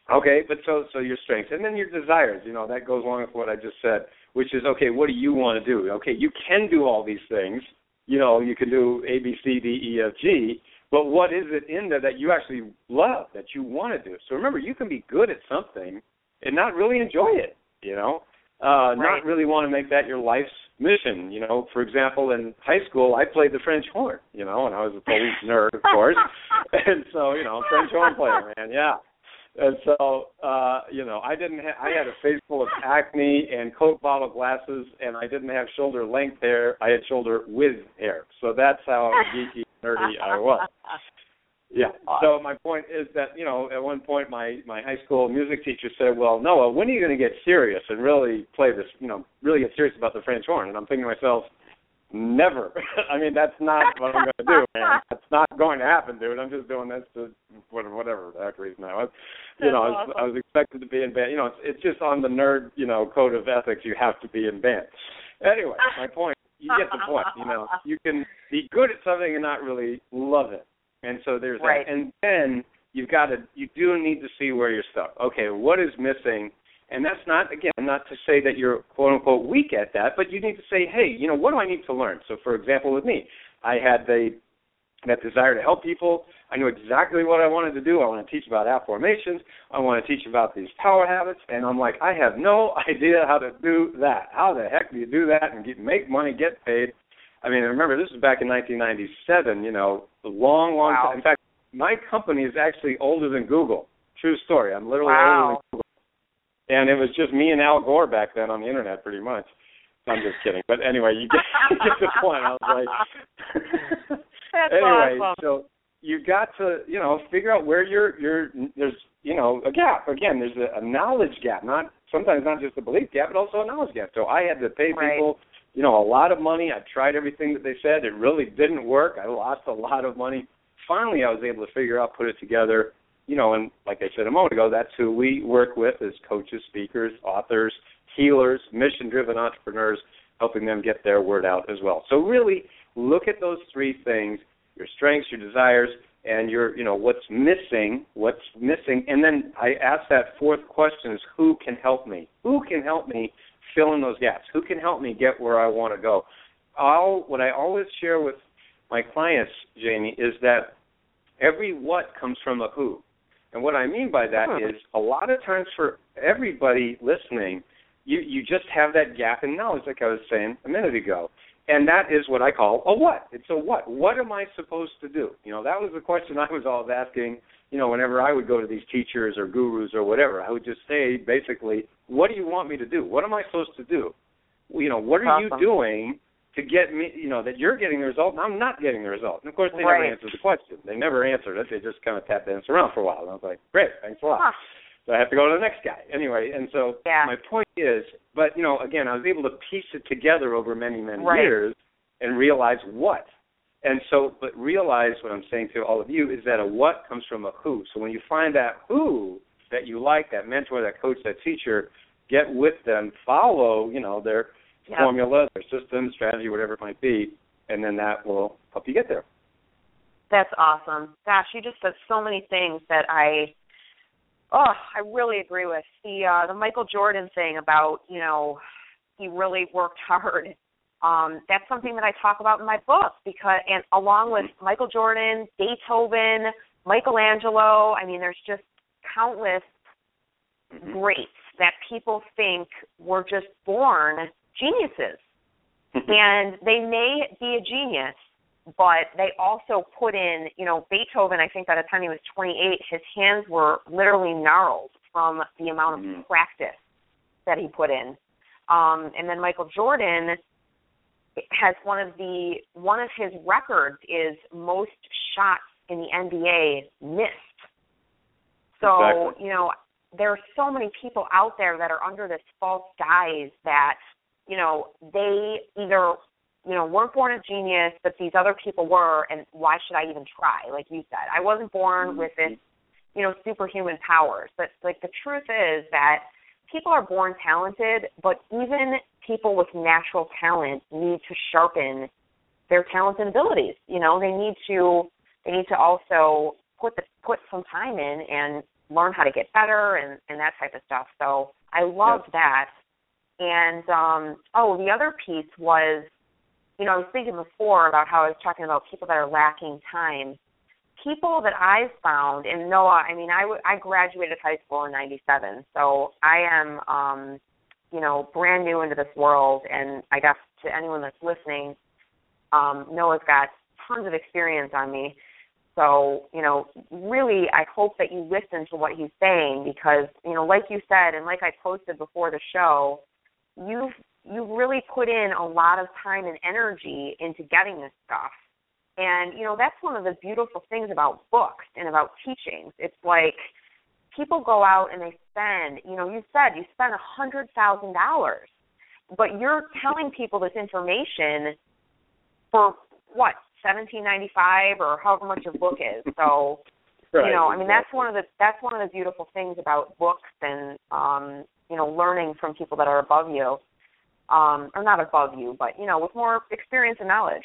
Okay, but so so your strengths, and then your desires, you know, that goes along with what I just said, which is, okay, what do you want to do? Okay, you can do all these things. You know, you can do A, B, C, D, E, F, G, but what is it in there that you actually love, that you want to do? So remember, you can be good at something and not really enjoy it, you know, uh, right. not really want to make that your life's mission. You know, for example, in high school, I played the French horn, you know, and I was a police nerd, of course. And so, you know, French horn player, man, yeah. And so, uh, you know, I didn't. Ha- I had a face full of acne and Coke bottle glasses, and I didn't have shoulder length hair. I had shoulder width hair. So that's how geeky, nerdy I was. Yeah. So my point is that, you know, at one point my, my high school music teacher said, well, Noah, when are you going to get serious and really play this, you know, really get serious about the French horn? And I'm thinking to myself, never. I mean, that's not what I'm going to do, man. That's not going to happen, dude. I'm just doing this to whatever the heck reason I was. You that's know, awesome. I was, I was expected to be in band. You know, it's, it's just on the nerd, you know, code of ethics. You have to be in band. Anyway, my point, you get the point. You know, you can be good at something and not really love it. And so there's right. that. And then you've got to, you do need to see where you're stuck. Okay, what is missing? And that's not, again, not to say that you're, quote-unquote, weak at that, but you need to say, hey, you know, what do I need to learn? So, for example, with me, I had the, that desire to help people. I knew exactly what I wanted to do. I want to teach about affirmations. I want to teach about these power habits. And I'm like, I have no idea how to do that. How the heck do you do that and get, make money, get paid? I mean, remember, this was back in nineteen ninety-seven, you know, a long, long wow. time. In fact, my company is actually older than Google. True story. I'm literally wow. older than Google. And it was just me and Al Gore back then on the internet, pretty much. I'm just kidding. But anyway, you get, you get the point. I was like, That's anyway, awesome. so you got to, you know, figure out where you're, you're, there's, you know, a gap. Again, there's a, a knowledge gap, not sometimes not just a belief gap, but also a knowledge gap. So I had to pay right. people, you know, a lot of money. I tried everything that they said. It really didn't work. I lost a lot of money. Finally, I was able to figure out, put it together. You know, and like I said a moment ago, that's who we work with as coaches, speakers, authors, healers, mission-driven entrepreneurs, helping them get their word out as well. So really look at those three things, your strengths, your desires, and your, you know, what's missing, what's missing. And then I ask that fourth question is, who can help me? Who can help me fill in those gaps? Who can help me get where I want to go? I'll, what I always share with my clients, Jamie, is that every what comes from a who. And what I mean by that hmm. is a lot of times for everybody listening, you, you just have that gap in knowledge, like I was saying a minute ago. And that is what I call a what. It's a what. What am I supposed to do? You know, that was the question I was always asking, you know, whenever I would go to these teachers or gurus or whatever. I would just say, basically, what do you want me to do? What am I supposed to do? You know, what are awesome. you doing to get me, you know, that you're getting the result and I'm not getting the result? And, of course, they right. never answered the question. They never answered it. They just kind of tapped dance around for a while. And I was like, great, thanks a lot. Huh. So I have to go to the next guy. Anyway, and so yeah. my point is, but, you know, again, I was able to piece it together over many, many right. years and realize what. And so, but realize what I'm saying to all of you is that a what comes from a who. So when you find that who that you like, that mentor, that coach, that teacher, get with them, follow, you know, their yep. formula, their system, strategy, whatever it might be, and then that will help you get there. That's awesome. Gosh, you just said so many things that I, oh, I really agree with. The uh, the Michael Jordan thing about, you know, he really worked hard. Um, that's something that I talk about in my book because, and along with Michael Jordan, Beethoven, Michelangelo, I mean, there's just countless greats that people think were just born geniuses. And they may be a genius, but they also put in, you know, Beethoven, I think by the time he was twenty-eight, his hands were literally gnarled from the amount of mm-hmm. practice that he put in. Um, and then Michael Jordan has one of the, one of his records is most shots in the N B A missed. So, exactly. you know, there are so many people out there that are under this false guise that, you know, they either, you know, weren't born a genius, but these other people were, and why should I even try? Like you said, I wasn't born mm-hmm. with this, you know, superhuman powers. But, like, the truth is that people are born talented, but even people with natural talent need to sharpen their talents and abilities. You know, they need to, they need to also put the, put some time in and learn how to get better and, and that type of stuff. So I loved yep. that. And, um, oh, the other piece was, you know, I was thinking before about how I was talking about people that are lacking time. People that I've found, and Noah, I mean, I, w- I graduated high school in ninety-seven, so I am, um, you know, brand new into this world, and I guess to anyone that's listening, um, Noah's got tons of experience on me. So, you know, really I hope that you listen to what he's saying because, you know, like you said, and like I posted before the show, you've, you've really put in a lot of time and energy into getting this stuff. And, you know, that's one of the beautiful things about books and about teachings. It's like people go out and they spend, you know, you said you spent one hundred thousand dollars, but you're telling people this information for what, seventeen ninety-five or however much your book is. So, right, you know, I mean, that's one of the that's one of the beautiful things about books and, um, you know, learning from people that are above you, um, or not above you, but, you know, with more experience and knowledge.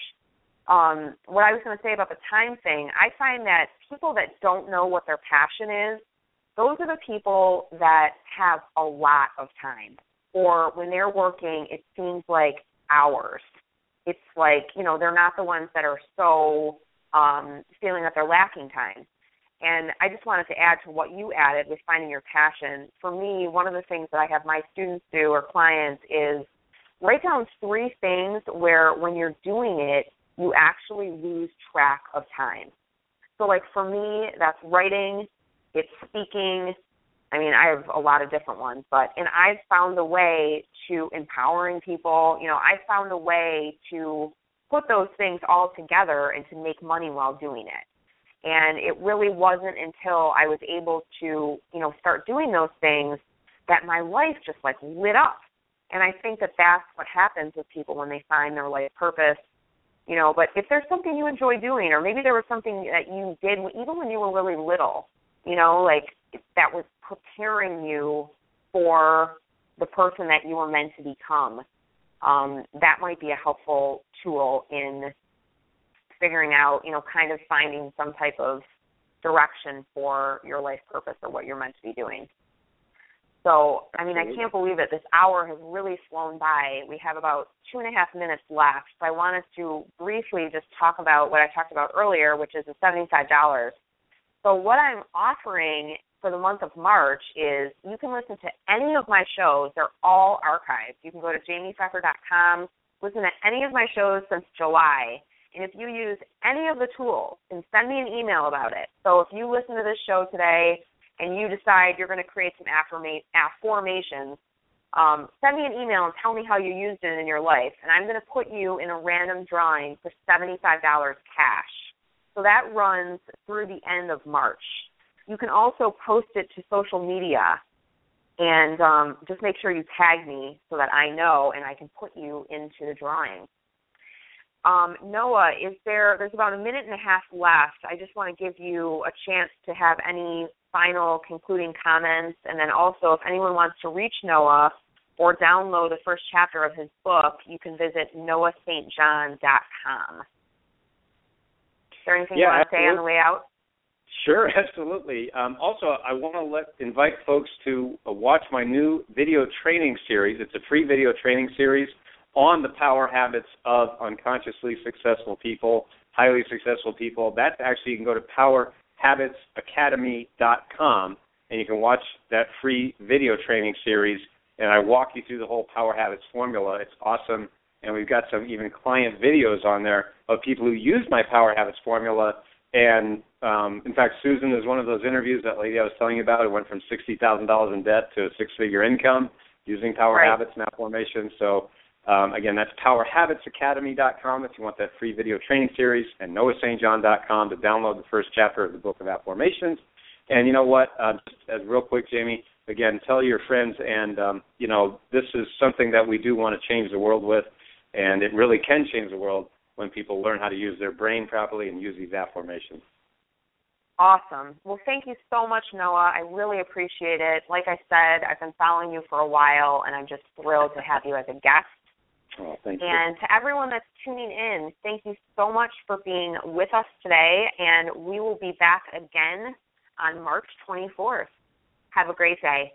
Um, what I was going to say about the time thing, I find that people that don't know what their passion is, those are the people that have a lot of time. Or when they're working, it seems like hours. It's like, you know, they're not the ones that are so um, feeling that they're lacking time. And I just wanted to add to what you added with finding your passion. For me, one of the things that I have my students do or clients is write down three things where when you're doing it, you actually lose track of time. So, like, for me, that's writing, it's speaking. I mean, I have a lot of different ones, but, and I've found a way to empowering people. You know, I found a way to put those things all together and to make money while doing it. And it really wasn't until I was able to, you know, start doing those things that my life just, like, lit up. And I think that that's what happens with people when they find their life purpose. You know, but if there's something you enjoy doing, or maybe there was something that you did even when you were really little, you know, like that was preparing you for the person that you were meant to become, um, that might be a helpful tool in figuring out, you know, kind of finding some type of direction for your life purpose or what you're meant to be doing. So, I mean, I can't believe it. This hour has really flown by. We have about two and a half minutes left. So I wanted to briefly just talk about what I talked about earlier, which is the seventy-five dollars. So what I'm offering for the month of March is you can listen to any of my shows. They're all archived. You can go to jamie pfeffer dot com, listen to any of my shows since July. And if you use any of the tools, then send me an email about it. So if you listen to this show today, and you decide you're going to create some affirma- affirmations, um, send me an email and tell me how you used it in your life, and I'm going to put you in a random drawing for seventy-five dollars cash. So that runs through the end of March. You can also post it to social media, and um, just make sure you tag me so that I know and I can put you into the drawing. Um, Noah, is there, there's about a minute and a half left. I just want to give you a chance to have any final concluding comments, and then also if anyone wants to reach Noah or download the first chapter of his book, you can visit noah st john dot com. Is there anything yeah, you want absolutely. to say on the way out? Sure, absolutely. Um, also, I want to let invite folks to uh, watch my new video training series. It's a free video training series on the power habits of unconsciously successful people, highly successful people. That's actually, you can go to power habits academy dot com, and you can watch that free video training series, and I walk you through the whole Power Habits formula. It's awesome, and we've got some even client videos on there of people who use my Power Habits formula, and um, in fact, Susan is one of those interviews, that lady I was telling you about, who went from sixty thousand dollars in debt to a six-figure income using Power right. Habits and affirmation. So, um, again, that's power habits academy dot com if you want that free video training series, and noah st john dot com to download the first chapter of the Book of Affirmations. And you know what, uh, just as real quick, Jamie, again, tell your friends, and, um, you know, this is something that we do want to change the world with, and it really can change the world when people learn how to use their brain properly and use these affirmations. Awesome. Well, thank you so much, Noah. I really appreciate it. Like I said, I've been following you for a while, and I'm just thrilled to have you as a guest. Oh, thank you. And to everyone that's tuning in, thank you so much for being with us today, and we will be back again on March twenty-fourth. Have a great day.